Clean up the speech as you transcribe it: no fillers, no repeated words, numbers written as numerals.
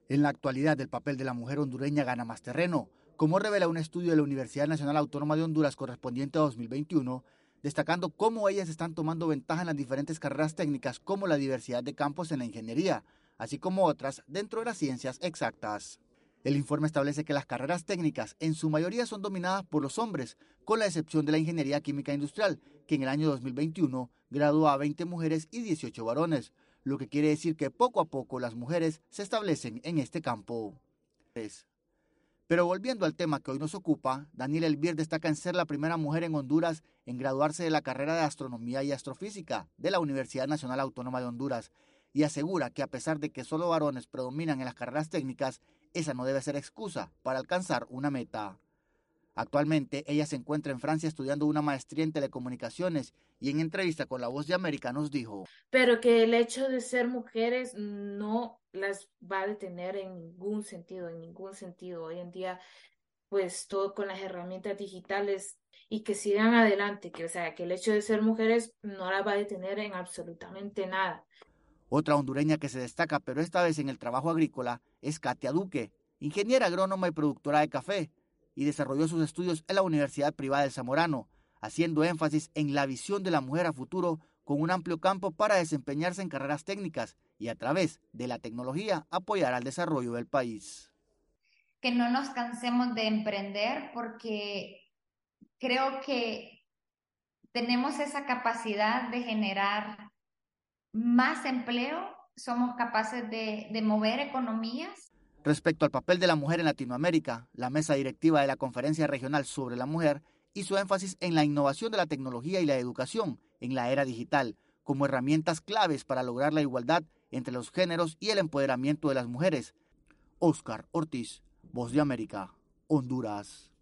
En la actualidad, el papel de la mujer hondureña gana más terreno, como revela un estudio de la Universidad Nacional Autónoma de Honduras correspondiente a 2021, destacando cómo ellas están tomando ventaja en las diferentes carreras técnicas como la diversidad de campos en la ingeniería, así como otras dentro de las ciencias exactas. El informe establece que las carreras técnicas en su mayoría son dominadas por los hombres, con la excepción de la ingeniería química industrial, que en el año 2021 graduó a 20 mujeres y 18 varones, lo que quiere decir que poco a poco las mujeres se establecen en este campo. Pero volviendo al tema que hoy nos ocupa, Daniela Elvier destaca en ser la primera mujer en Honduras en graduarse de la carrera de Astronomía y Astrofísica de la Universidad Nacional Autónoma de Honduras y asegura que a pesar de que solo varones predominan en las carreras técnicas, esa no debe ser excusa para alcanzar una meta. Actualmente ella se encuentra en Francia estudiando una maestría en telecomunicaciones y en entrevista con La Voz de América nos dijo: pero que el hecho de ser mujeres no las va a detener en ningún sentido, en ningún sentido. Hoy en día, pues todo con las herramientas digitales y que sigan adelante, que o sea, que el hecho de ser mujeres no las va a detener en absolutamente nada. Otra hondureña que se destaca, pero esta vez en el trabajo agrícola, es Katia Duque, ingeniera agrónoma y productora de café, y desarrolló sus estudios en la Universidad Privada de Zamorano, haciendo énfasis en la visión de la mujer a futuro con un amplio campo para desempeñarse en carreras técnicas y a través de la tecnología apoyar al desarrollo del país. Que no nos cansemos de emprender porque creo que tenemos esa capacidad de generar más empleo, somos capaces de mover economías. Respecto al papel de la mujer en Latinoamérica, la mesa directiva de la Conferencia Regional sobre la Mujer hizo énfasis en la innovación de la tecnología y la educación en la era digital como herramientas claves para lograr la igualdad entre los géneros y el empoderamiento de las mujeres. Óscar Ortiz, Voz de América, Honduras.